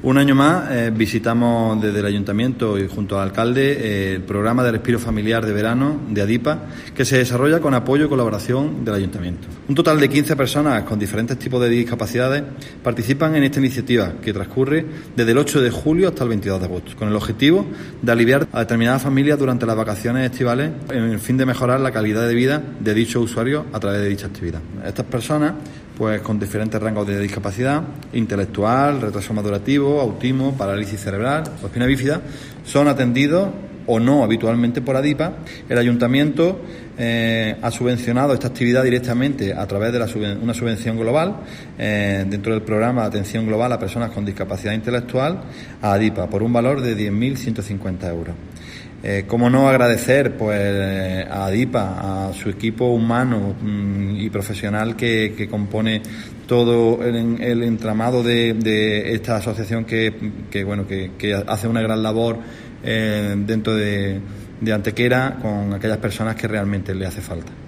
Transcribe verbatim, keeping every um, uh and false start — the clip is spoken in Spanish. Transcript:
Un año más eh, visitamos desde el Ayuntamiento y junto al alcalde eh, el programa de respiro familiar de verano de ADIPA, que se desarrolla con apoyo y colaboración del Ayuntamiento. Un total de quince personas con diferentes tipos de discapacidades participan en esta iniciativa, que transcurre desde el ocho de julio hasta el veintidós de agosto, con el objetivo de aliviar a determinadas familias durante las vacaciones estivales en el fin de mejorar la calidad de vida de dichos usuarios a través de dicha actividad. Estas personas, pues con diferentes rangos de discapacidad intelectual, retraso madurativo, autismo, parálisis cerebral o espina bífida, son atendidos o no habitualmente por ADIPA. El Ayuntamiento eh, ha subvencionado esta actividad directamente a través de la suben, una subvención global eh, dentro del programa de atención global a personas con discapacidad intelectual a ADIPA por un valor de diez mil ciento cincuenta euros. Eh, ¿Cómo no agradecer pues a ADIPA, a su equipo humano mmm, y profesional que, que compone todo el, el entramado de, de esta asociación que, que bueno que, que hace una gran labor eh, dentro de, de Antequera con aquellas personas que realmente le hace falta?